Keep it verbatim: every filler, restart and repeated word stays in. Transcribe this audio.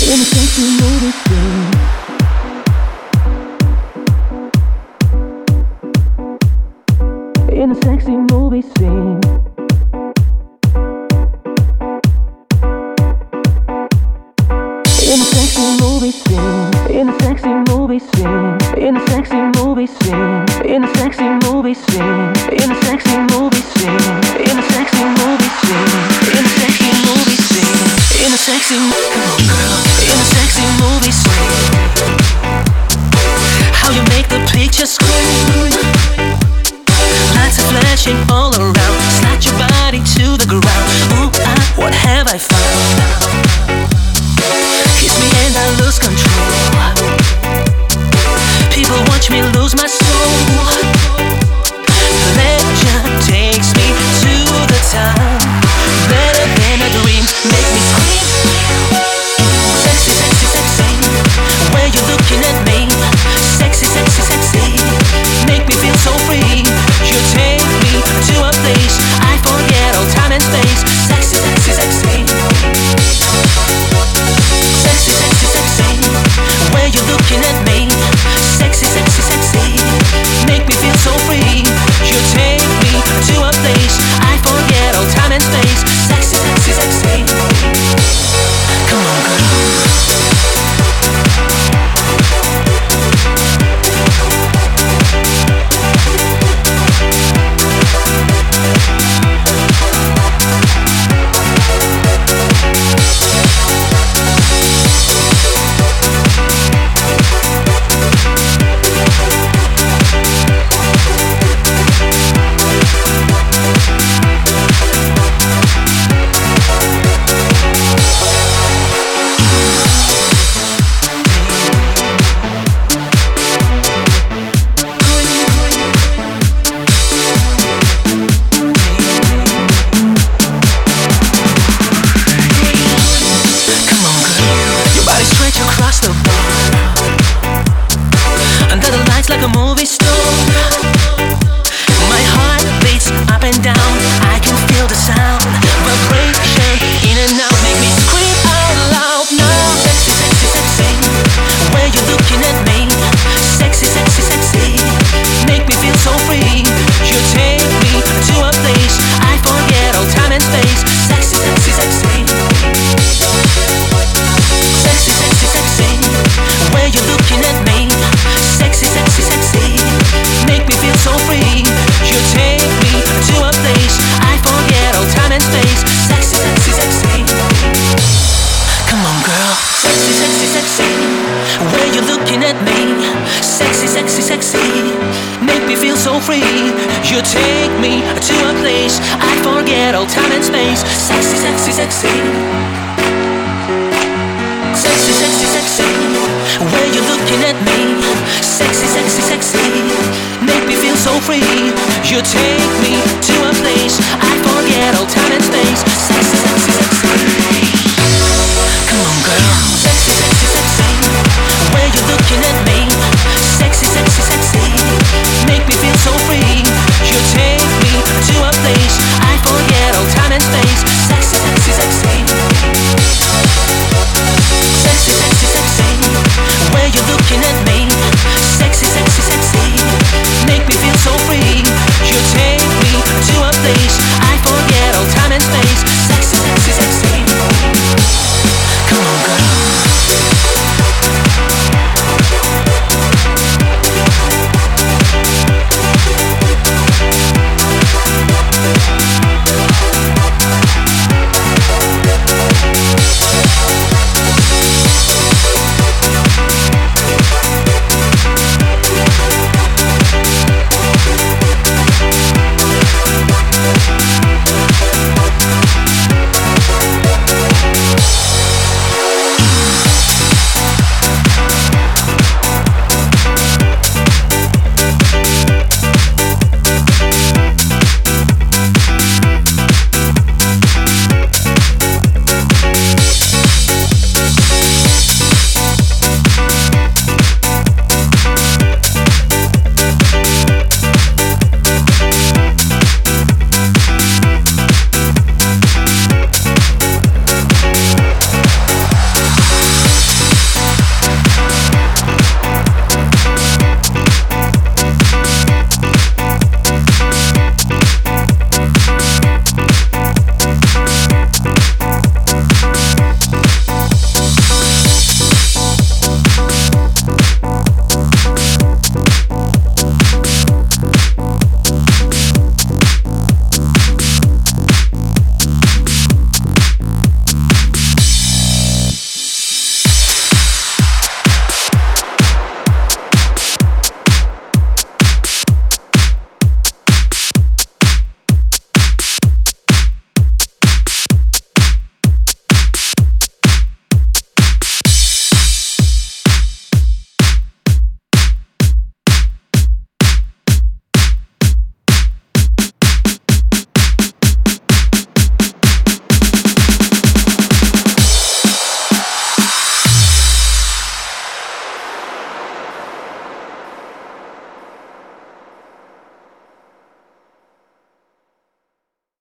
In a sexy movie scene, in a sexy movie scene, in a sexy movie scene, in a sexy movie scene, in a sexy movie scene, in a sexy movie scene, in a sexy movie scene, in a sexy movie scene, in a sexy movie scene, in a sexy, come on girl, in a sexy movie scene. How you make the picture scream, lights are flashing all around, slide your body to the ground. Ooh, ah, what have I found? Kiss me and I lose control. People watch me lose my soul. Pleasure takes me to the top, better than a dream. Make me scream. Sexy, sexy, sexy. Where you looking at me? Sexy, sexy, sexy. Make me feel so free. You take me to a place I forget all time and space. Sexy, sexy, sexy. Sexy, sexy, sexy. Where you looking at me? Sexy, sexy, sexy. Make me feel so free. You take me to a place I forget all time and space. Sexy, sexy, sexy. Come on, girl. Like a movie star, my heart beats up and down. I can feel the sound, vibration in and out. Make me scream out loud now. Sexy, sexy, sexy. Where you looking at me? Sexy, sexy, sexy. Make me feel so free. You take me to a place I forget all time and space. Sexy, sexy, sexy. Sexy, sexy, sexy. Where you looking at me? Sexy, sexy, sexy. Make me feel so free. You take me to a place I forget all time and space. Sexy, sexy, sexy. Come on, girl. Sexy, sexy, sexy. Where you looking at me? Sexy, sexy, sexy. Make me feel so free. You take me to a place I forget all time and space. Sexy, sexy, sexy. Sexy, sexy, sexy. Where you looking at me? Sexy, sexy, sexy. Make me feel so free. You take me to a place I forget all time and space.